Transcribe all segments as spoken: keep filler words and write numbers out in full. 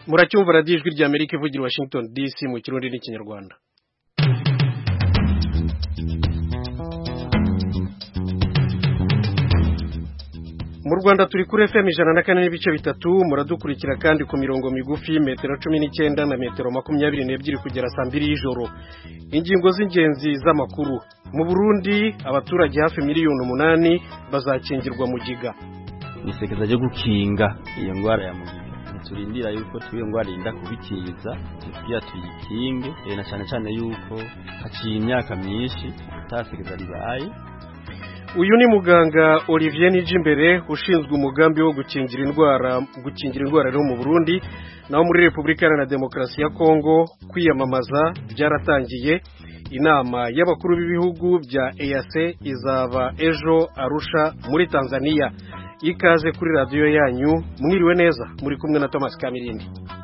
muracyumva radiyo ijwi rya Amerika ivugira Washington D C mu kirundi n'ikinyarwanda. Mu Rwanda turi kuri F M ijana na kane n'ibice bitatu, muradukurikira kandi ku mirongo migufi metero cumi n'icyenda na metero makumyabiri n'ebyiri kugera saa mbiri y'ijoro. Ingingo z'ingenzi z'amakuru. Mu Burundi abaturage hafi miliyoni umunani bazakingirwa mugiga. Nisekeza ryo gukinga iyo ngwara ya mugiga. Turindira yuko tuyo ngwara inda kubikiza, tugiye tuyikinge, e na cyane cyane yuko haciye imyaka myinshi utasekeza ribaye. Uyu ni muganga Olivier Nijimbere ushinzwe umugambi wo gukingira indwara gukingira indwara rero mu Burundi naho muri Republika Iharanira Demokarasi ya Kongo kwiyamamaza byaratangiye. Inama y'abakuru b'ibihugu bya E A C izaba ejo Arusha muri Tanzania. Ikaze kuri radio yanyu, mwiriwe neza, muri kumwe na Thomas Kamirindi.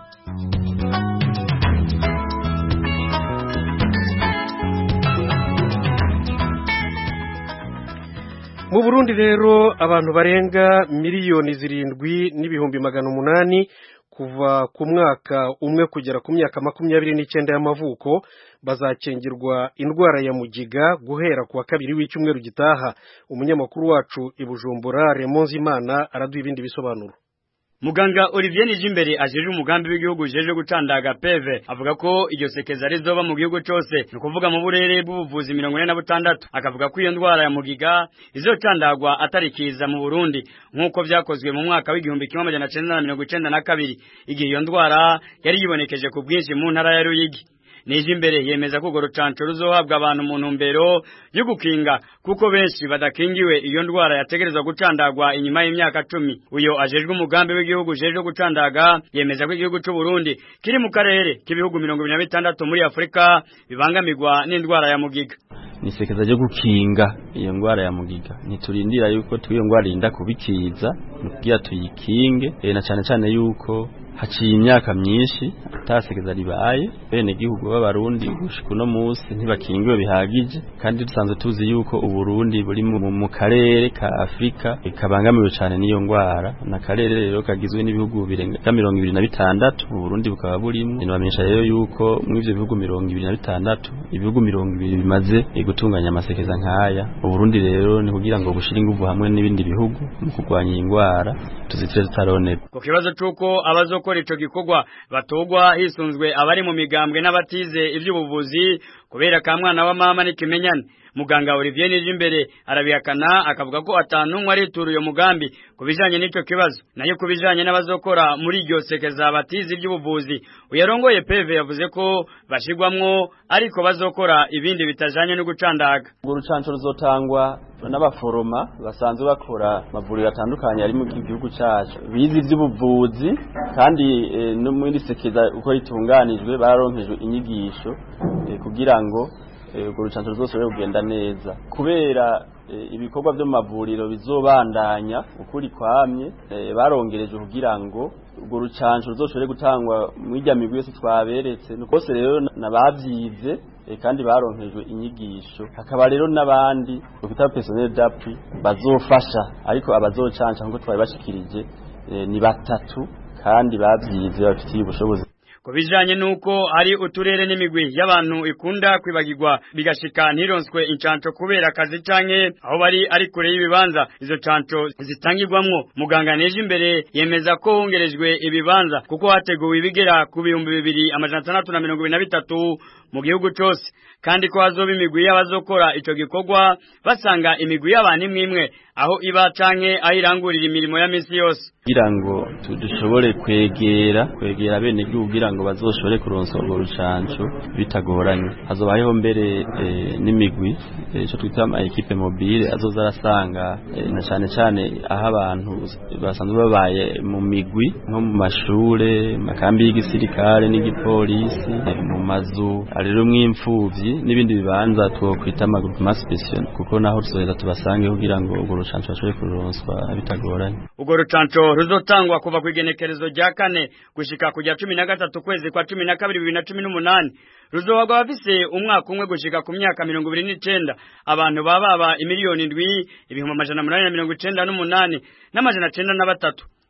Mu Burundi rero abantu barenga miliyoni zirindwi n'ibihumbi magana umunani kuva ku mwaka umwe kugera ku myaka makumyabiri n'icyenda y'amavuko bazakingirwa indwara ya mugiga guhera kuwa kabiri w'icyumweru gitaha. Umunyamakuru wacu i Bujumbura Raymond Zimana araduha ibindi bisobanuro. Muganga Olivier Nijimbere ajeje umugambi w'igihugu jeje gucandaga P V avuga ko iryo sekeza rizoba mu gihugu cyose, no kuvuga mu burere bw'ubuvuzi mirongo ine na butandatu. Akavuga ko iyo ndwara ya mugiga izocandagwa atarikiza mu Burundi nkuko vyakozwe mu mwaka w'igihumbi kimwe amajana cenda na mirongo icenda na kabiri igihe iyo ndwara yari yibonekeje ku bwinshi mu ntara ya Ruyigi. Nijimbere yemeza ko urucanco ruzohabwa abantu mu ntumbero yo gukinga kuko benshi badakingiwe iyo ndwara yategerezwa gucandagwa inyuma y'imyaka cumi. Uyo ajejwe umugambi w'igihugu jeje gucandaga yemeza ko igihugu cy'u Burundi kiri mu karere k'ibihugu mirongo ibiri na bitandatu muri Afrika bibangamirwa n'indwara ya mugiga. Nisekeza ryo gukinga iyo ngwara ya mugiga, niturindira yuko tuyo ngwara inda kubikiza, nukiya tuyikinge, e na cyane cyane yuko haciye imyaka myinshi utasekeza ribaye, bene gihugu b'abarundi gushika no munsi ntibakingiwe bihagije, kandi dusanzwe tuzi yuko uburundi buri mu karere ka Afrika kabangamiwe cyane n'iyo ngwara, na karere rero kagizwe n'ibihugu birenga mirongo ibiri na bitandatu, uburundi bukaba burimo. Nibamenyesha rero yuko mu ivyo bihugu mirongo ibiri na bitandatu ibihugu mirongo ibiri bimaze gutunganya amasekeza nkaya. Uburundi rero ni kugira ngo bushire ingufu hamwe n'ibindi bihugu mu kurwanya ingwara tuzitire tutaronera. Ku kibazo cyuko abazo gukora ico gikorwa batogwa hisunzwe abari mu migambwe n'abatize ivy'ubuvuzi kubera ka mwana wa mama n'ikimenyane. Muganga Olivier Nijimbere arabihakana akavuga ko atantumwe aritura uyo mugambi kubijanye n'ico kibazo, nayo kubijanye n'abazokora muri iryo sekeza batize ivy'ubuvuzi uyarongoye P V yavuze ko bashigwamwo ariko bazokora ibindi bitajanye no gucandaga. Urwo rucanco ruzotangwa n'abaforoma basanzwe bakora mavuriro atandukanye ari mu gihugu cyacu bizi ivy'ubuvuzi, kandi e, no muri sekeza uko ritunganijwe bararonkejwe inyigisho e, kugira ngo urwo rucanco ruzosubire kugenda neza. Kubera e, ibikorwa byo mavuriro bizobandanya ukuri kwamye, e, barongereje kugira ngo urwo rucanco ruzoshobore gutangwa mu irya migwi yose twaberetse. Nukose rero nabavyize e, kandi baronkejwe inyigisho. Hakaba rero nabandi ukita personnel d'appui bazofasha, ariko abazocanca nkuko twari bashikirije e, ni batatu kandi bavyize bafitiye ubushobozi. Kubijanye nuko ari uturere n'imigwi y'abantu ikunda kwibagirwa bigashika ntironswe incanco kubera akazi canke aho bari ari kure y'ibibanza izo canco zitangirwamwo. Muganga Nijimbere yemeza ko hongerejwe ibibanza kuko hateguwe ibigera ku bihumbi bibiri amajana atandatu na mirongo ibiri na bitatu mu gihugu cyose, kandi ko hazoba imigwi y'abazokora ico gikorwa basanga imigwi y'abantu imwe imwe aho iba canke aho irangurira imirimo ya misi yose, kugira ngo dushobore kwegera kwegera bene gihugu kugira ngo bazoshobore kuronswa urwo rucanco bitagoranye. Hazobayeho mbere e, n'imigwi ico e, twita ama equipe mobile azoza arasanga e, na cyane cyane aho abantu basanzwe babaye mu migwi nko mu mashure, makambi y'igisirikare n'igipolisi, e, mu mazu rero mw'imfuvyi n'ibindi bibanza twokwita amagroupement spécial, kuko naho tuzoheza tubasange kugira ngo urwo rucanco bashobore kuronswa bitagoranye. Urwo rucanco ruzotangwa kuva ku igenekerezo rya kane gushika kujya cumi na gatatu kwezi kwa cumi na kabiri bibiri na cumi n'umunani. Ruzohagwa bafise umwaka umwe gushika ku myaka mirongo ibiri n'icenda. Abantu bababa imiliyoni indwi ibihumbi amajana umunani na mirongo icenda n'umunani n'amajana cenda na batatu.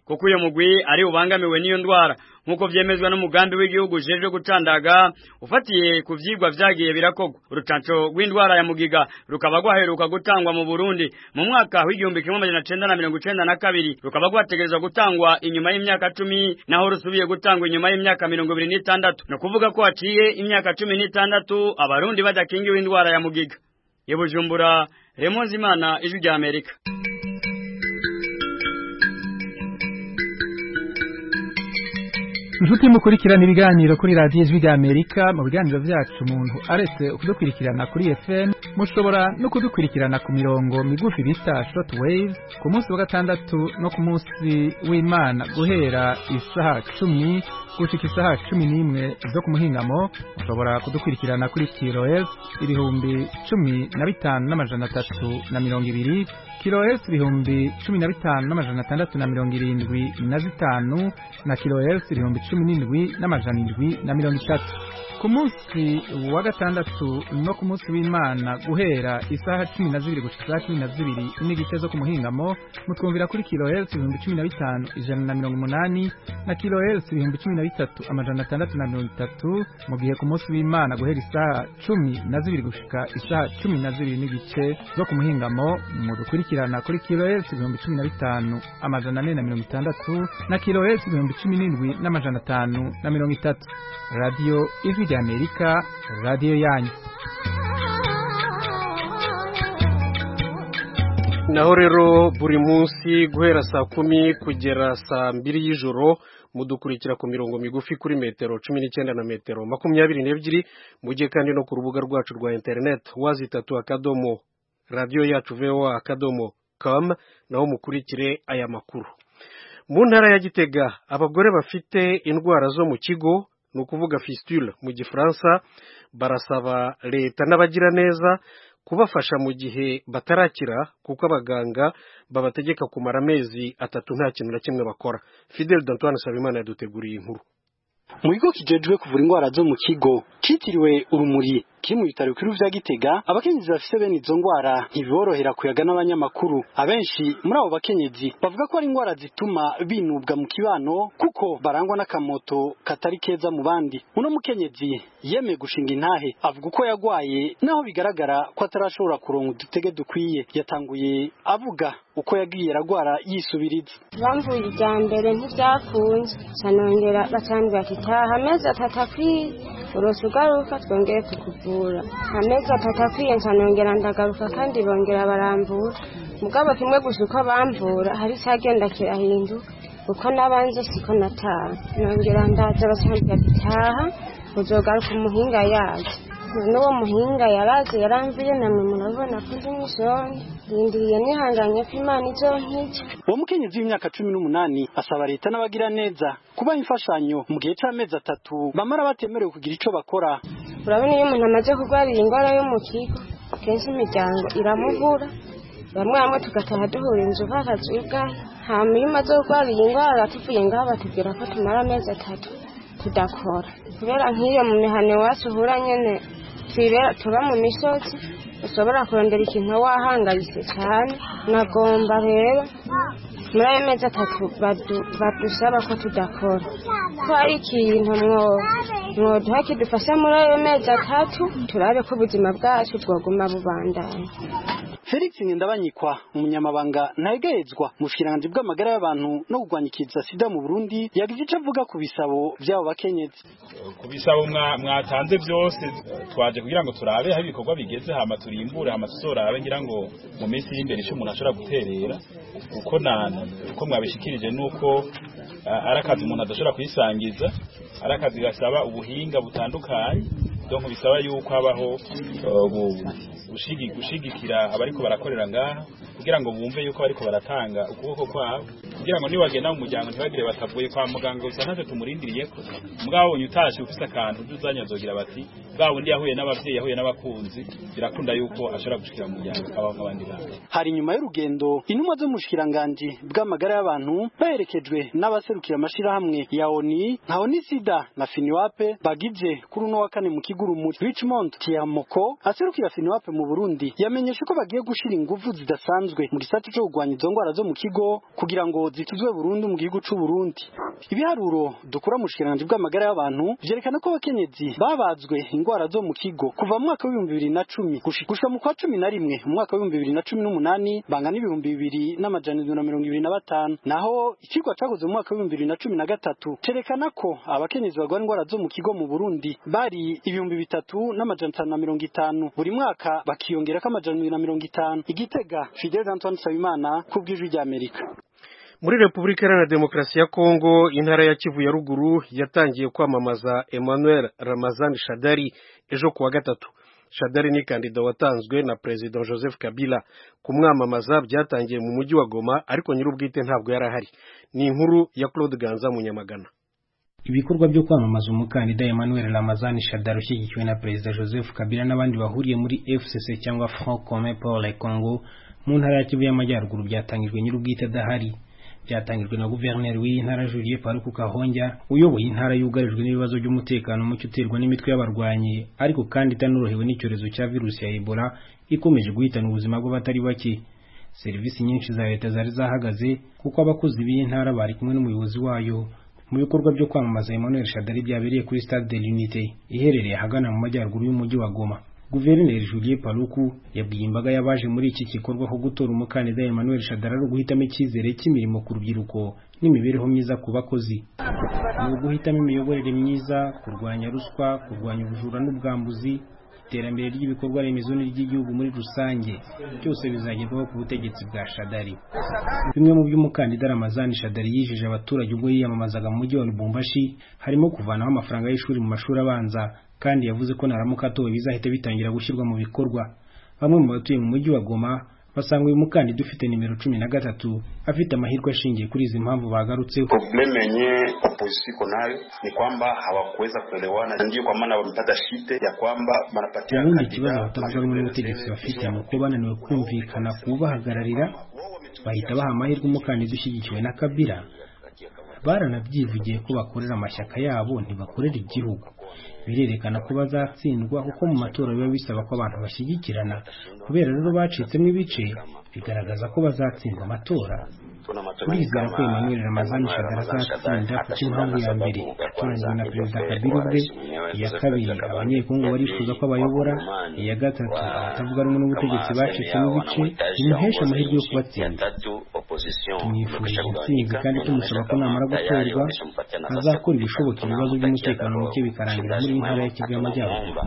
kuko uyo mugwi ari ubangamiwe n'iyo ndwara nkuko vyemezwa n'umugambi w'igihugu jeje gucandaga ufatiye ku vyigwa vyagiye birakogwa. Urucanco rw'indwara ya mugiga rukaba rwaheruka gutangwa mu Burundi mu mwaka w'igihumbi kimwe amajana cenda na mirongo icenda na kabiri, rukaba rwategerezwa gutangwa inyuma y'imyaka cumi naho rusubiye gutangwa inyuma y'imyaka mirongo ibiri n'itandatu. No kuvuga ko haciye imyaka cumi n'itandatu abarundi badakingiwe indwara ya mugiga. Ye Bujumbura, Raymond Zimana, Ijwi rya Amerika. Nshuti mukurikirana ibiganiro kuri radio Ijwi rya Amerika, mu biganiro vyacu umuntu aretse ukudukurikirana kuri F M mushobora no kudukurikirana ku mirongo migufi bita short wave ku munsi wa gatandatu no ku munsi w'Imana guhera isaha cumi gushika isaha cumi n'imwe zo ku muhingamo. Mushobora kudukurikirana kuri kilohertz ibihumbi cumi na bitanu n'amajana atatu na mirongo ibiri, kilohertz ibihumbi cumi na bitanu n'amajana atandatu na mirongo irindwi na zitanu na kilohertz ibihumbi cumi n'indwi n'amajana indwi na mirongo itatu. Ku munsi wa gatandatu no ku munsi w'Imana guhera isaha cumi na zibiri gushika isaha cumi na zibiri n'igice zo ku muhingamo mutwumvira kuri kilohertz ibihumbi cumi na bitanu ijana na mirongo umunani na kilohertz ibihumbi cumi na bitatu amajana atandatu na mirongo itatu, mu gihe ku munsi w'Imana guhera isaha cumi na zibiri gushika isaha cumi na zibiri n'igice zo ku muhingamo mudukurikirana kuri kilohertz ibihumbi cumi na bitanu amajana ane na mirongo itandatu na kilohertz ibihumbi cumi n'indwi n'amajana atanu na mirongo itatu. Radio Ijwi rya Amerika, radio yanyu. Naho rero buri munsi guhera saa kumi kugera saa mbiri y'ijoro mudukurikira ku mirongo migufi kuri metero cumi n'icyenda na metero makumyabiri n'ebyiri, mujye kandi no ku rubuga rwacu rwa internet wazitatu akadomo radio yacu voa akadomo com naho mukurikire aya makuru. Mu ntara ya Gitega abagore bafite indwara zo mu kigo ni ukuvuga fistule mu gifaransa barasaba leta n'abagira neza kubafasha mu gihe batarakira kuko abaganga babategeka kumara amezi atatu nta kintu na kimwe bakora. Fidel D'Antoine Sabimana yaduteguriye inkuru. Mu bigo kijejwe kuvura indwara zo mu kigo kitiriwe Urumuri kiri mu bitaro bikuru vya Gitega, abakenyezi bafise bene izo ndwara ntibiborohera kuyaga n'abanyamakuru. Abenshi muri abo bakenyezi bavuga ko ari indwara zituma binubwa mu kibano kuko barangwa n'akamoto katari keza mu bandi. Uno mukenyezi yemeye gushinga intahe avuga uko yagwaye naho bigaragara ko atarashobora kuronka udutege dukwiye. Yatanguye avuga uko yagiye aragwara yisubiriza. Bamvuye ijya mbere ntibyakunze sanongera bacambira ati taha amezi atatu akwiye urose ugaruka twongere tukuvura. Amezi atatu akwiye nsanongera ndagaruka kandi bongera barambura. Mugabo kimwe gusa uko bamvura hari cyagenda kirahinduka uko nabanze siko nataha. Nongera ndaza bacambira ati taha uzogaruka umuhinga yaje. N'uwo muhinga yaraje yaramvuye namwe murabona ko ndi mwishoni ndindiriye nihanganye ko Imana izonkiza. Uwo mukenyezi w'imyaka cumi n'umunani asaba leta n'abagira neza kuba imfashanyo mu gihe c'amezi atatu bamara batemerewe kugira ico bakora. Urabona iyo umuntu amaze kurwarira indwara yo mu kigo kenshi imiryango iramuvura, bamwe bamwe tugataha duhura inzu bakazugaye. Hama iyo umaze kurwarira indwara tuvuye ngaho batubwira ko tumara amezi atatu tudakora kubera nk'iyo mu mihano iwacu uhura nyene tuba mu misozi ushobora kurondera ikintu wahangayitse cyane. Nagomba rero muri ayo mezi atatu badusaba ko tudakora ko ari ikintu mwoduha kidufasha muri ayo mezi atatu turabe ko ubuzima bwacu bwoguma bubandanya. Felix Ndabanyikwa umunyamabanga ntayegezwa mu bushikiranganje bw'amagara y'abantu no kugwanyikiza sida mu Burundi yagize ico avuga ku bisabo byabo bakenyezi. Ku bisabo mwatanze byose twaje kugira ngo turabe aho ibikorwa bigeze hama turimbure hama tuzorabe ngira ngo mu minsi y'imbere ico umuntu ashobora guterera uko nana uko mwabishikirije nuko arakazi umuntu adashobora kwisangiza, arakazi gasaba ubuhinga butandukanye donc bisaba yuko habaho gushigikira abariko barakorera ngaha kugira ngo bumve yuko bariko baratanga ukuboko kwabo kugira ngo niwagenda mu muryango ntibagire batavuye kwa muganga gusa ntacyo tumurindiriye ko mugabo utashe ufise akantu uzanyazogira bati bwa wundi yahuye n'abavyeyi yahuye n'abakunzi birakunda yuko ashobora gushikira mu muryango akaba nk'abandi bantu. Hari nyuma y'urugendo intumwa zo mushikiranganje bw'amagara y'abantu baherekejwe n'abaserukira amashirahamwe ya O N U nka Onisida na Finiwape bagije kuri uno wa kane mu Kiguru muri Richmond. Tiamoko aserukira Finiwape mu Burundi yamenyesha ko bagiye gushira ingufu zidasanzwe mu gisata cyo kugwanya izo ngwara zo mu kigo kugira ngo zituzwe burundu mu gihugu c'u Burundi. Ibiharuro dukura mu shikiranganje bw'amagara y'abantu vyerekana ko abakenyezi babazwe ingwara zo mu kigo kuva mu mwaka w'ibihumbi bibiri na cumi gushika mu kwa cumi na rimwe mu mwaka w'ibihumbi bibiri na cumi n'umunani bangana ibihumbi bibiri n'amajana indwi na mirongo ibiri na batanu. Naho ikigwa cakoze mu mwaka w'ibihumbi bibiri na cumi na gatatu cerekana ko abakenyezi bagwara ingwara zo mu kigo mu Burundi bari ibihumbi bitatu n'amajana atanu na mirongo itanu, buri mwaka bakiyongera ko amajana indwi na mirongo itanu. Igitega, Fidel Antoine Nsabimana ku bw'ijwi rya Amerika. Muri Repubulika Iharanira Demokarasi ya Kongo, intara ya Kivu ya ruguru yatangiye kwamamaza Emmanuel Ramazani Shadari ejo kuwa gatatu. Shadari ni kandida watanzwe na President Joseph Kabila. Kumwamamaza byatangiye mu mujyi wa Goma, ariko nyir'ubwite ntabwo yarahari. Ni inkuru ya Claude Ganza Munyamagana. Ibikorwa byo kwamamaza umukandida Emmanuel Ramazani Shadari ushyigikiwe na President Joseph Kabila n'abandi bahuriye muri F C C cyangwa Front Commun pour le Congo mu ntara ya Kivu y'Amajyaruguru byatangijwe nyir'ubwite adahari. Byatangijwe na guverineri w'iyi ntara Julien Paluku Kahongya uyoboye intara yugarijwe n'ibibazo by'umutekano mucyo uterwa n'imitwe y'abarwanyi, ariko kandi itanorohewe n'icyorezo cya virusi ya Ebola ikomeje guhitana ubuzima bw'abatari bake. Serivisi nyinshi za leta zari zahagaze kuko abakozi b'iyi ntara bari kumwe n'umuyobozi wayo mu bikorwa byo kwamamaza Emmanuel Shadari byabereye kuri Stade de l'Unité iherereye hagana mu majyaruguru y'umujyi wa Goma. Guverineri Julien Paluku yabwiye imbaga yabaje muri iki gikorwa ko gutora umukandida Emmanuel Shadari ari guhitamo icyizere cy'imirimo ku rubyiruko n'imibereho myiza ku bakozi. Ni guhitamo imiyoborere myiza, kurwanya ruswa, kurwanya ubujura n'ubwambuzi, iterambere ry'ibikorwa remezo n'iry'igihugu muri rusange, byose bizagerwaho ku butegetsi bwa Shadari. Bimwe mu by'umukandida Ramazani Shadari yijeje abaturage ubwo yiyamamazaga mu mujyi wa Lubumbashi harimo kuvanaho amafaranga y'ishuri mu mashuri abanza, kandi yavuze ko naramuka atowe bizahita bitangira gushyirwa mu bikorwa. Bamwe mu batuye mu mujyi wa Goma basanga uyu mukandida ufite nimero cumi na gatatu afite amahirwe ashingiye kuri izi mpamvu bagarutseho. Probleme yenye opposition konayo ni kwamba hawakuweza kuelewana, ndio kwa maana wamepata shite ya kwamba wanapatia kandida. Ubundi kibazo abatavuga rumwe n'ubutegetsi bafite ni uko bananiwe kumvikana kubahagararira, bahita baha amahirwe umukandida ushyigikiwe na Kabila. Baranabyivugiye ko bakorera amashyaka yabo ntibakorera igihugu. Birerekana ko bazatsindwa kuko mu matora biba bisaba ko abantu bashyigikirana, kubera rero bacitsemo ibice bigaragaza ko bazatsindwa amatora. Turizera ko Emmanuel Ramazani Shadari azatsinda kuko impamvu ya mbere yatoranyijwe na Perezida Kabila ubwe, iya kabiri abanyekongo barifuza ko abayobora, iya gatatu abatavuga rumwe n'ubutegetsi bacitsemo ibice bimuhesha amahirwe yo kubatsinda. Tumwifurije intsinzi kandi tumusaba ko namara gutorwa azakora ibishoboka ibibazo by'umutekano muke bikarangira muri intara ya Kivu y'Amajyaruguru.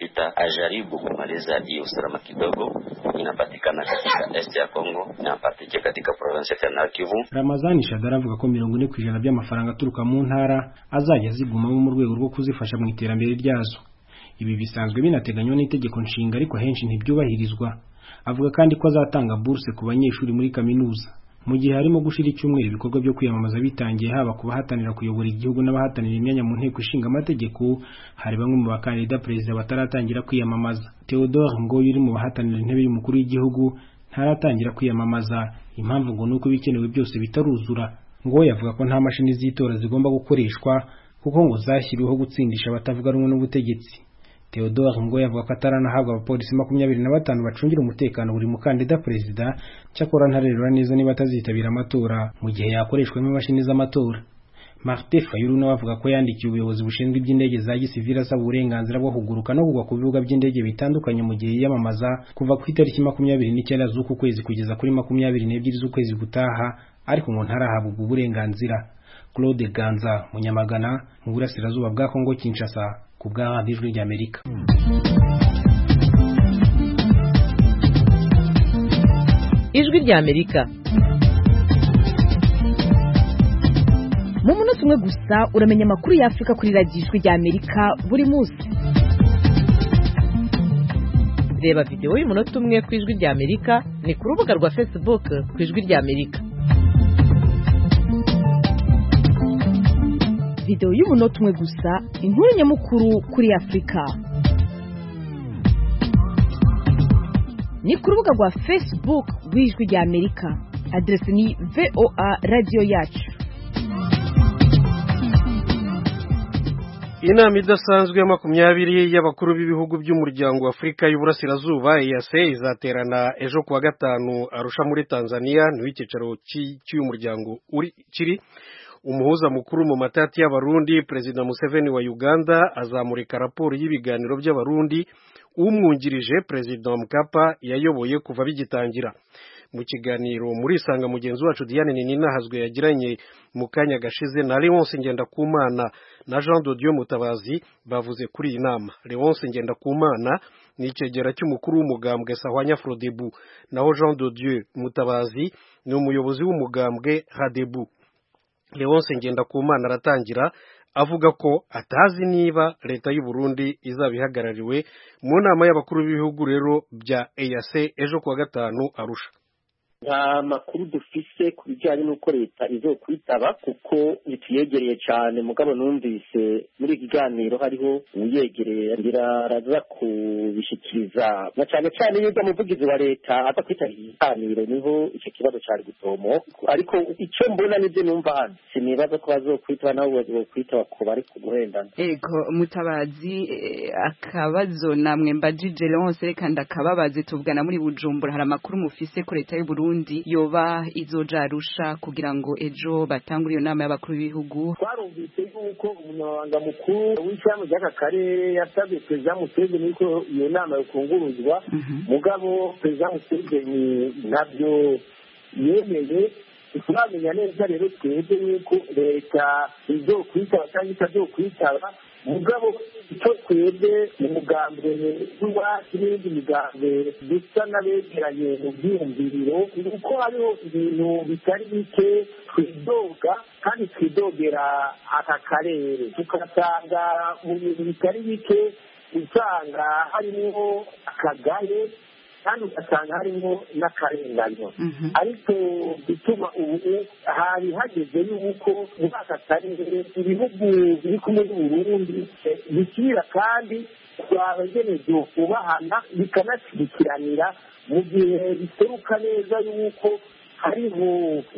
Ajaribu kumaliza hiyo usalama kidogo inapatikana katika est ya Kongo na partike katika province ya Kivu. Ramazani Shadari avuga ko mirongo ine ku ijana by'amafaranga aturuka mu ntara azajya zigumamo mu rwego rwo kuzifasha mu iterambere ryazo. Ibi bisanzwe binateganywa n'itegeko nshinga ariko henshi ntibyubahirizwa. Avuga kandi ko azatanga bourse ku banyeshuri muri kaminuza. Mu gihe harimo gushira icyumweru ibikorwa byo kwiyamamaza bitangiye, haba ku bahatanira kuyobora igihugu n'abahatanira imyanya mu nteko ishinga amategeko, hari bamwe mu bakandida perezida bataratangira kwiyamamaza. Theodore Ngoyi uri mu bahatanira intebe y'umukuru w'igihugu ntaratangira kwiyamamaza, impamvu ngo nuko bikenewe byose bitaruzura. Ngoyi avuga ko nta mashini z'itora zigomba gukoreshwa kuko ngo zashyiriweho gutsindisha abatavuga rumwe n'ubutegetsi. Theodore Ngoyi avuga ko ataranahabwa abapolisi makumyabiri na batanu bacungira umutekano buri mukandida perezida, cyakora ntarerura neza niba atazitabira amatora mu gihe yakoreshwamo imashini z'amatora. Martin Fayulu nawe avuga ko yandikiye ubuyobozi bushinzwe iby'indege za gisivili asaba uburenganzira bwo kuguruka no kugwa ku bibuga by'indege bitandukanye mu gihe yiyamamaza kuva ku itariki makumyabiri n'icyenda z'uku kwezi kugeza kuri makumyabiri n'ebyiri z'ukwezi gutaha, ariko umuntu arahabwa ubwo burenganzira. Claude Ganza Munyamagana mu burasirazuba bwa Kongo Kinshasa ku bwa Ijwi ry'Amerika. Ijwi ry'Amerika mu munota umwe gusa uramenya amakuru y'Afrika kuri radiyo Ijwi ry'Amerika buri munsi. Reba video y'umunota umwe ku Ijwi ry'Amerika ni ku rubuga rwa Facebook ku Ijwi ry'Amerika. Video y'umunota umwe gusa, inkuru nyamukuru kuri Afrika. ni ku rubuga rwa Facebook rw'Ijwi rya Amerika, adresi ni V O A radio yacu. Inama idasanzwe ya makumyabiri y'abakuru b'ibihugu by'umuryango wa Afurika y'Uburasirazuba E A C izaterana ejo kuwa gatanu Arusha muri Tanzania, niho icyicaro cy'uyu muryango uri kiri. Umuhuza mukuru mu matati y'abarundi Perezida Museveni wa Uganda azamurika raporo y'ibiganiro by'abarundi umwungirije Perezida Mkapa yayoboye kuva bigitangira. Mu kiganiro muri Isanga mugenzi wacu Diane Ninahazwe yagiranye mu kanya gashize na Leonce Ngendakumana na Jean de Dieu Mutabazi bavuze kuri iyi nama. Leonce Ngendakumana ni icegera cy'umukuru w'umugambwe Sahwanya Frodebu, naho Jean de Dieu Mutabazi ni umuyobozi w'umugambwe Hadebu. Leonce Ngendakumana aratangira avuga ko atazi niba leta y'u Burundi izabihagarariwe mu nama y'abakuru b'ibihugu rero bya E A C ejo kuwa gatanu Arusha. nta makuru dufise ku bijyanye n'uko leta izokwitaba kuko ntituyegereye cyane, mugabo numvise muri iki kiganiro hariho uyegereye ngira araza kubishikiriza na cyane cyane yuko umuvugizi wa leta aza kwitabira ikiganiro niho icyo kibazo cyari gutomo, ariko icyo mbona nibyo numva hano sinibaza ko bazokwitaba nabo bazokwitaba ko bari kuguhendana. Ego Mutabazi, akabazo namwe mbajije Leonce reka ndakababaze, tuvugana muri Bujumbura, hari amakuru mufise ko leta y'u Burundi yoba izoja Arusha kugira ngo ejo batangure iyo nama y'abakuru b'ibihugu. Twarumvise yuko umunyamabanga mukuru w'ishyirahamwe ry'aka karere yasabye Perezida Museveni ko iyo nama yokunguruzwa, mugabo Perezida Museveni nabyo yemeye. Turamenya neza rero twebwe yuko leta izokwitaba cyangwa itazokwitaba, mugabo icyo twebwe mu mugambwe w'iwacu n'indi migambwe dusa n'abegeranye mu byiyumviriro, kuko hariho ibintu bitari bike twidoga kandi twidogera aka karere, tugasanga mu bintu bitari bike usanga harimo akagaye kandi ugasanga harimo n'akarenganyo. Ariko bituma ubu hari hageze yuko muri aka karere ibihugu biri kumwe n'Uburundi bishyira kandi abagenewe kubahana bikanashyigikiranira mu gihe biseruka neza yuko hariho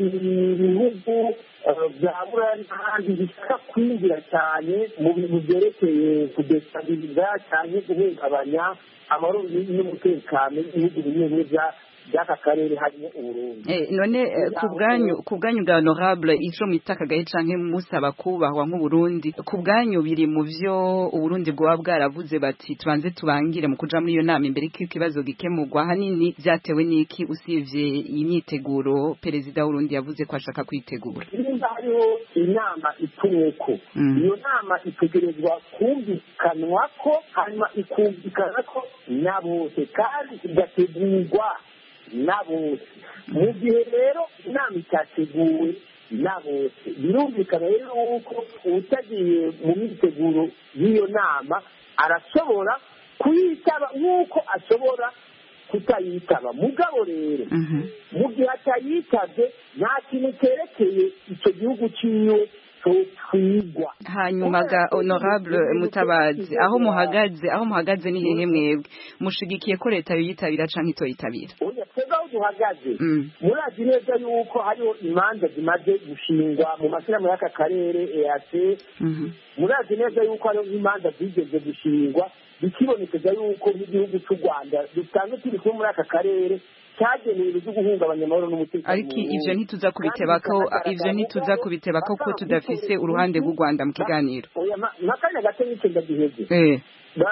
ibihugu bya burari n'ahandi bishaka kwinjira cyane mu bintu byerekeye kudestabiliza cyane guhungabanya amahoro n'umutekano w'ibihugu bimwe bimwe by'aka karere harimo Uburundi. Eh, none kubwanyu kubwanyu bwa honorable ico mitakagaye canke musaba kubahwa nk'Uburundi, kubwanyu biri mu vyo Uburundi bwa bwaravuze bati tubanze tubangire mu kuja muri iyo nama imbere ko ikibazo gikemurwa, hanini byatewe n'iki usivye imyiteguro Perezida w'Urundi yavuze ko ashaka kwitegura? Nimba hariho inama itumweko, iyo nama itegerezwa kumvikanwa ko hanyuma ikumvikana ko na bose kandi igategurwa na bose. Mu gihe rero inama itateguwe na bose, birumvikana rero yuko utagiye mu myiteguro y'iyo nama arashobora kuyitaba nk'uko ashobora kutayitaba. Mugabo rero mu gihe atayitabye nta kintu cyerekeye icyo gihugu cyiwe twigwa. Hanyuma ga honorable Mutabazi, aho muhagaze aho muhagaze ni hehe mwebwe? Mushigikiye ko leta yitabira canke itoyitabira? Oya, twebwe aho duhagaze murazi neza yuko hariho imanza zimaze gushingwa mu mashyirahamwe y'aka karere E A C. Murazi neza yuko hariho imanza zigeze gushingwa, bikibonekeza yuko nk'igihugu cy'u Rwanda dusanzwe turi kumwe muri aka karere cyagenewe ibyo guhungabanya amahoro n'umutekano. Ariko ivyo ntituza kubitebako ivyo ntituza kubitebako ko tudafise uruhande rw'u Rwanda mu kiganiro. Oya, nakanya gato n'icyo ndagiheze. Eh.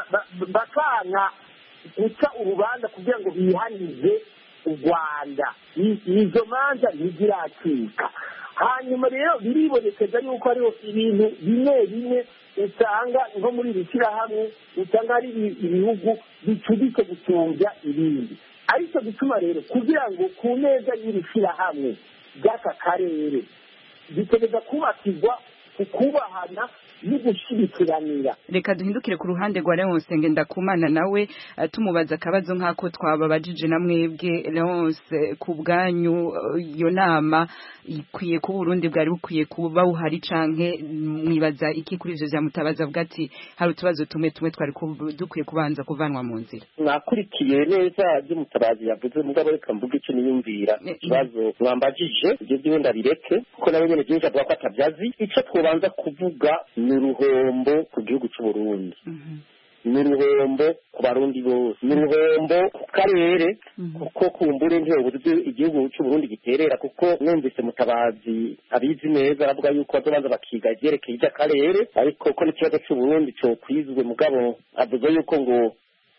Bakanga guca urubanza kugira ngo bihanize u Rwanda. Izo manza ntizirakika. Hanyuma rero biribonekeza yuko hariho ibintu bimwe bimwe usanga nko muri iri shyirahamwe usanga hari ibihugu bicuditse gusumbya ibindi. Ariko bituma rero kugira ngo ku neza y'iri shyirahamwe ry'aka karere bitegereza kubakirwa ukubahana n'ugushigikiranira. Reka duhindukire ku ruhande rwa Leonce Ngendakumana nawe uh, tumubaza akabazo nk'ako twababajije na mwebwe Leonce ku bwanyu iyo uh, nama ikwiye ku Burundi bwari bukwiye kuba buhari canke mwibaza iki kuri ivyo vya Mutabazi avuga ati hari utubazo tumwe tumwe twari dukwiye kubanza kuvanwa mu nzira. Nakurikiye neza ibyo Mutabazi yavuze mugabo reka mvuge icyo niyumvira ikibazo mwambajije ibyo byo ndabireke kuko nawe nyene byinshi avuga ko atabyazi icyo twobanza kuvuga ni uruhombo ku gihugu cy'u Burundi ni uruhombo ku barundi bose ni uruhombo ku karere kuko kumbure ntebuze igihugu cy'u Burundi giterera kuko numvise Mutabazi abizi neza aravuga yuko bazobanza bakiga ivyerekeye iby'akarere ariko ko n'ikibazo cy'u Burundi cyo kwizwe mugabo avuze yuko ngo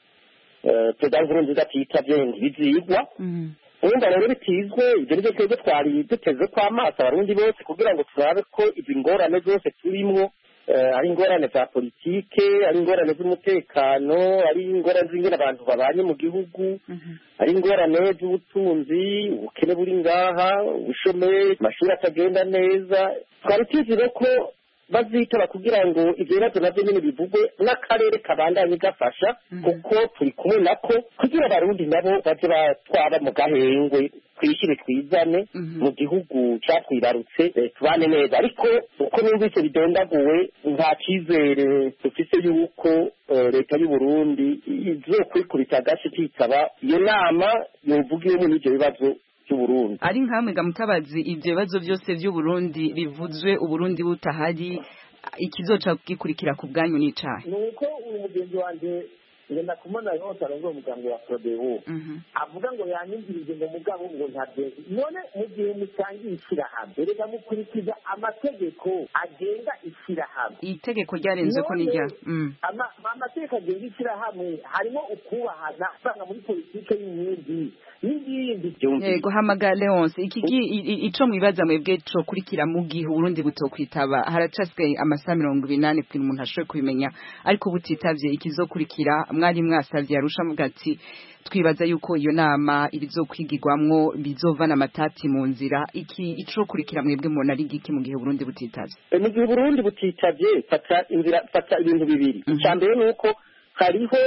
Perezida Nkurunziza atitavye ntibizigwa urumva rero bitizwe ibyo nivyo twebwe twari duteze ko amaso abarundi bose kugira ngo turabe ko izi ngorane zose turimwo ari ingorane za politike ari ingorane z'umutekano ari ingorane z'ingene abantu babanye mu gihugu ari ingorane z'ubutunzi ubukene buri ngaha ubushomeri amashuri atagenda neza twari tuzire ko bazitora kugira ngo ivyo bibazo navyo nyene bivugwe n'akarere kabandanye gafasha kuko turi kumwe nako kugira abarundi nabo baze batwaba mu gahengwe twishire twizane mu gihugu catwibarutse tubane neza ariko uko numvise bidondaguwe nta cizere dufise yuko leta y'u Burundi izokwikubita agace kitaba iyo nama yovugiwemo n'ivyo bibazo Burundi ari nkamwe ga Mutabazi ivyo bibazo byose by'u Burundi bivuzwe uburundi butahari ikizoca gikurikira ku bwanyu n'icahe nuko uyu mugenzi wanje ngenda kumona yose arongo umuganga wa Prodewo avuga ngo yanyumvirije ngo mugabo ngo ntabye none mu gihe mutangiye ishyirahamwe reka mukurikiza amategeko agenga ishyirahamwe itegeko ryarenze ko nijya amategeko agenga ishyirahamwe harimo ukubahana usanga muri politike y'inkingi n'ibindi yego hamaga Leonce ikigi ico mwibaza mwebwe co kurikira mu gihe Burundi butokwitaba haracasigaye amasaha mirongo inani kugira umuntu ashobore kubimenya ariko butitavye ikizokurikira mwari mwasavye Arusha mugati twibaza yuko iyo nama irizokwigirwamwo bizovana amatati mu nzira iki ico kurikira mwebwe mubona ari giki mu gihe Burundi butitavye mu gihe Burundi butitavye fata inzira fata ibintu bibiri icyambere nuko hariho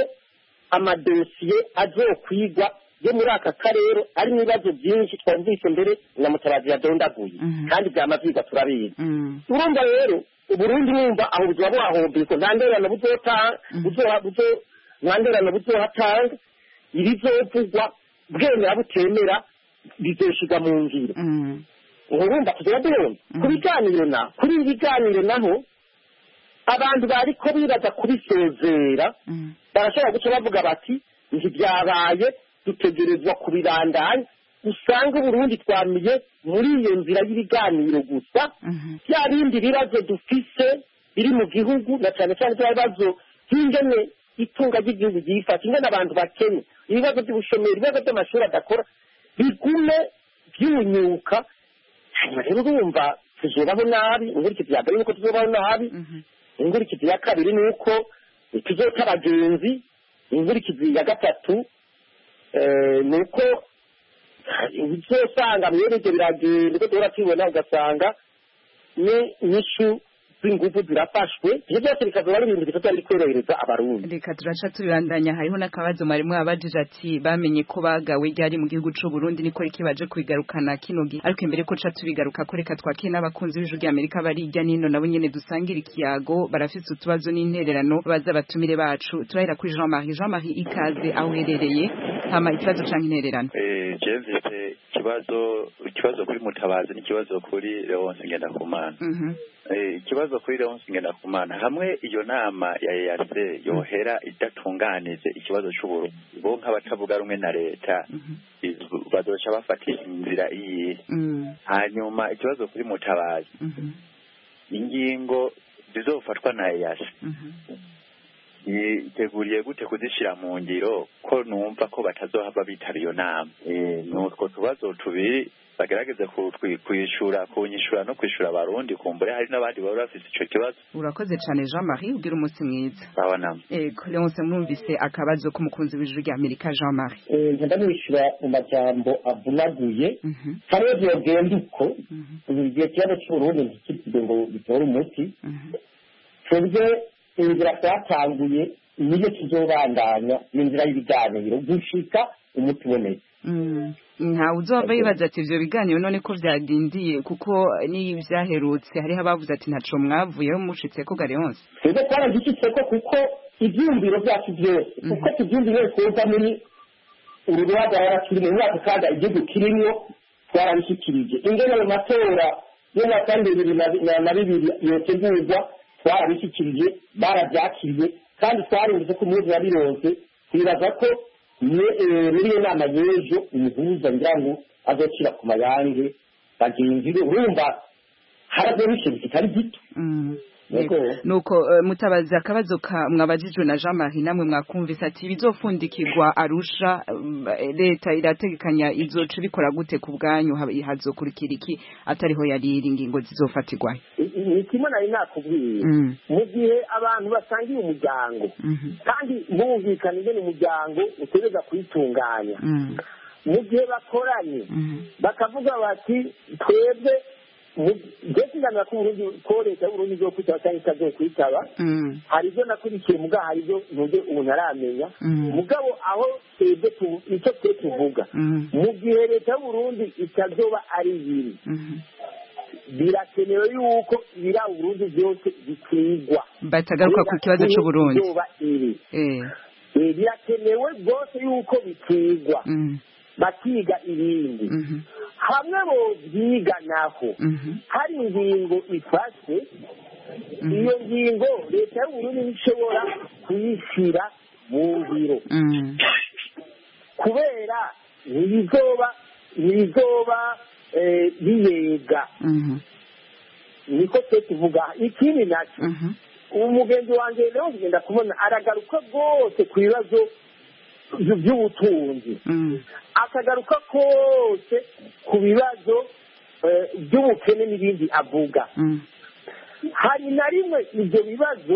amadosiye azokwigwa yo muri aka karere ari ibibazo byinshi twumvise mbere na Mutabazi yadondaguye kandi byamavyigwa turabizi urumva rero Uburundi numva aho buzwa bwahombeko ntanderana buzota buzoha buzo ntanderana buzohatanga ibizovugwa bwemera butemera bizoshiga mu ngiro urumva tuzoba duhomba ku biganiro na kuri ibiganiro naho abantu bariko bibaza kubisezera barashobora guca bavuga bati ntibyabaye dutegerezwa kubirandanya usanga Burundi twamiye muri iyo nzira y'ibiganiro gusa bya bindi bibazo dufise biri mu gihugu na cyane cyane bya bibazo nk'ingene itunga ry'igihugu ryifashe ingene abantu bakenya ibibazo by'ubushomeri ibibazo by'amashuri adakora bigume byunyuka hanyuma rero urumva tuzobaho nabi inkurikizi ya mbere nuko tuzobaho nabi inkurikizi ya kabiri nuko tuzota abagenzi inkurikizi ya gatatu nuko uzosanga mwene ibyo biragenda uko duhora tubibona ugasanga ni inyishu z'ingufu zirafashwe ibyo byose bikazoba ari ibintu bitatu biri korohereza abarundi reka turaca tubirandanya hariho n'akabazo mwari mwabajije ati bamenye ko bagawe ryari mu gihugu c'u Burundi niko riki baje kubigarukana kino gihe ariko imbere ko ca tubigaruka ko reka twakire n'abakunzi b'ijwi ry'Amerika bari hirya n'ino nabo nyene dusangira ikiyago barafise utubazo n'intererano baza batumire bacu turahera kuri Jean Marie Jean Marie ikaze aho uherereye hama ikibazo canke intererano eh je mfite ikibazo ikibazo kuri Mutabazi n'ikibazo kuri Leonce Ngendakumana mhm eh ikibazo kuri Leonce Ngendakumana hamwe iyo nama ya E A C yohera idatunganije ikibazo cy'Uburundi bo nk'abatavuga rumwe na leta bazoca bafata inzira iyi hanyuma ikibazo kuri Mutabazi ingingo zizofatwa na E A C yiteguriye gute kuzishira mu ngiro ko numva ko batazohava bitaba iyo nama nutwo tubazo tubiri bagerageze kwishura kunyishura no kwishura abarundi kumbure hari n'abandi baba bafite ico kibazo. Urakoze cyane Jean Marie ugira umunsi mwiza. Babona ego Leonce mwumvise akabazo k'umukunzi w'ijuru rya Amerika Jean Marie. eh ngenda mwishura mu majambo avunaguye hari byo genda uko ubigiye cyane cy'urundi ntikitide ngo bitore umuti twebwe inzira twatanguye niyo tuzobandanya inzira y'ibiganiro gushika umuti uboneye. nta uzova yibaza ati ivyo biganiro none ko vyadindiye kuko ni vyaherutse hariho abavuze ati ntaco mwavuyeho mushitse ko gare hose twebwe twaragishitse ko kuko ivyumviro vyacu vyose kuko tuvyumviro kuza muri uru ruhagarara turi mu mwaka kandi igihugu kirimwo twarabishikirije ingene mu matora y'umwaka bibiri na bibiri yotegurwa twarabishikirije baravyakiriye kandi twarinze ko umuzi wabironse twibaza ko muri iyo nama y'ejo umuhuza ngira ngo azocira ku mayange bagenzi be urumva haragoye ikintu kitari gito nuko mutabaza akabazo mwabajijwe na Jean Marie namwe mwakumvise ati bizofundikirwa Arusha leta irategekanya izoca bikora gute ku bwanyu hazokurikira iki atariho yari ingingo zizofatirwa ni kimwe nari nakubwiye mu gihe abantu basangiye umuryango kandi bumvikana ingene umuryango utegereza kwitunganya mu gihe bakoranye bakavuga bati twebwe Jesi ngana ku Burundi ko leta y'Uburundi zo kwitaba cyangwa itazo kwitaba hari byo nakurikiye muga hari byo nuje ubu naramenya mugabo aho twebwe icyo twe tuvuga mu gihe leta y'Uburundi itazoba ari yiri birakenewe yuko bira Burundi byose bikigwa batagaruka ku kibazo cyo Burundi eh eh birakenewe bose yuko bikigwa bakiga ibindi hamwe bo byiga naho hari ingingo ifashe iyo ngingo leta y'Uburundi nishobora kuyishyira mu biro kubera ntibizoba ntibizoba biyega niko twe tuvuga ikindi nacyo umugenzi wanjye rero ngenda kubona aragaruka rwose ku bibazo by'ubutunzi akagaruka kose ku bibazo by'ubukene n'ibindi avuga hari na rimwe ibyo bibazo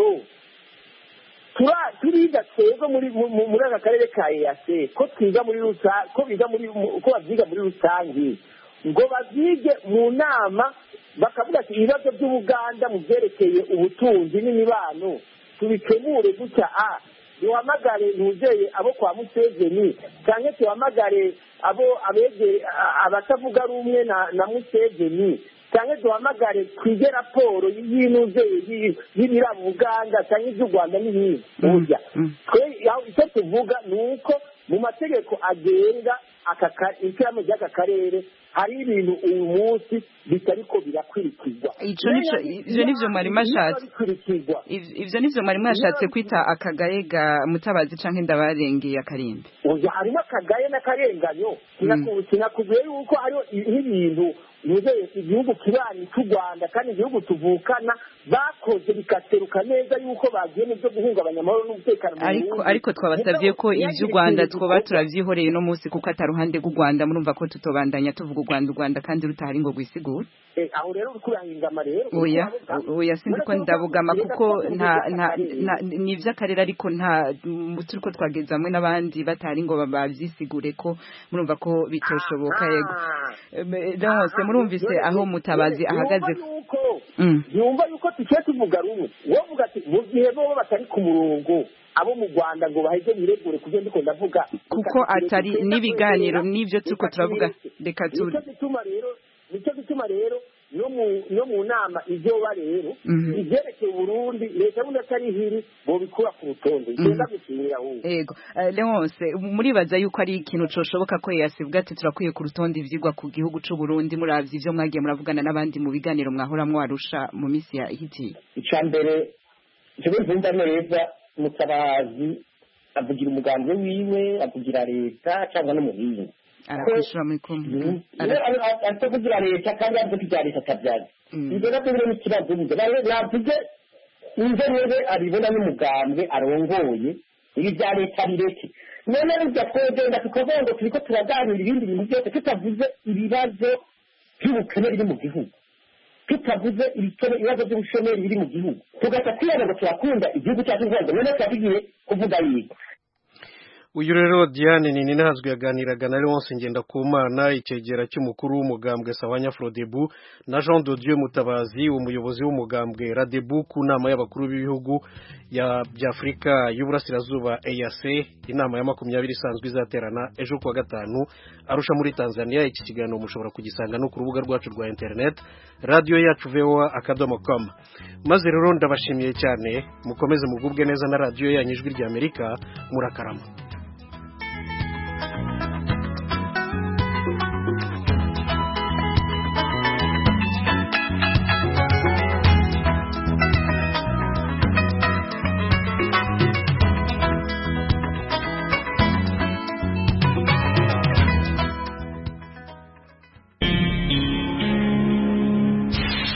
turiga twebwe muri aka karere ka eyase ko twiga muri rusange ko biga muri ko babyiga muri rusange ngo babyige mu nama bakavuga ati ibibazo by'ubuganda mu byerekeye ubutunzi n'imibano tubikemure gutya a duhamagare ntuzeye abo kwa Museveni cyangwa tuhamagare abo abegeye abatavuga rumwe na na Museveni cyangwa duhamagare twige raporo y'inuzeye y'ibira Uganda cyangwa iby'u Rwanda n'ibindi burya twe icyo tuvuga ni uko mu mategeko agenga aka ikiramo ry'aka karere hari ibintu uyu munsi bitariko birakurikizwa ico nico ivyo nivyo mwari mashatse ivyo nivyo mwari mwashatse kwita akagaye ga Mutabazi canke ndabarengeye akarimbi uyu harimo akagaye n'akarenganyo sinakubwiye yuko hariho ibintu nuzeye igihugu kibanyi cy'u Rwanda kandi igihugu tuvukana bakoze bikaseruka neza yuko bagiye mu byo guhungabanya amahoro n'umutekano ariko ariko twabasavye ko ivy'u Rwanda twoba turavyihoreye no munsi kuko ataruhande rw'u Rwanda murumva ko tutobandanya tuvuga u Rwanda u Rwanda kandi rutahari ngo gwisigura eh aho rero kurahingama rero oya oya sinzi ko ndabugama kuko nta nta nivyo akarera ariko nta turiko twageza hamwe n'abandi batari ngo babyisigure ko murumva ko bitoshoboka yego donc murumvise aho Mutabazi ahagaze yumva yuko tucye tuvuga rumwe wovuga ati mu gihe bo batari ku murongo abo mu Rwanda ngo baheze biregure kuvyo ndiko ndavuga kuko atari nibiganiro nivyo turiko turavuga reka tu nicyo gituma rero nicyo gituma rero no mu no mu nama izoba rero igerekeye Burundi leta y'Uburundi atari hiri bo bikura ku rutonde igenda gushimira ahubwo yego Leonce muribaza yuko ari ikintu coshoboka ko yasibwa ati turakwiye ku rutonde ivyigwa ku gihugu c'u Burundi muravye ivyo mwagiye muravugana n'abandi mu biganiro mwahoramwo Arusha mu misi ya ihitiye icambere jewe ntumva neza Mutabazi avugira umugambi wiwe avugira leta cyangwa no mu bindi arakwishura muri kumwe atavugira leta kandi avuga ibya leta atabyaza ibyo nabyo biri mu kibazo navuge inzobere abibona n'umugambwe arongoye ibi bya leta bireke none burya twogenda tukavuga ngo turiko turaganira ibindi bintu byose tutavuze ibibazo by'ubukene biri mu gihugu tutavuze ibibazo by'ubushomeri biri mu gihugu tugasa kwiyana ngo turakunda igihugu cyacu rwanda none twagiye kuvuga yiga uyu rero Diane nini nahazwe yaganiraga na Leonce Ngendakumana icegera cy'umukuru w'umugambwe Sawanya Frodebu na Jean de Dieu Mutabazi umuyobozi w'umugambwe Radebu ku nama y'abakuru b'ibihugu ya by'Afrika y'Uburasirazuba E A C inama ya makumyabiri isanzwe izaterana ejo kuwa gatanu Arusha muri Tanzania. Iki kiganiro mushobora kugisanga no ku rubuga rwacu rwa internet radio yacu v o a akadomo com. Maze rero ndabashimiye cyane mukomeze mugubwe neza na radio yanyu Ijwi ry'Amerika murakarama.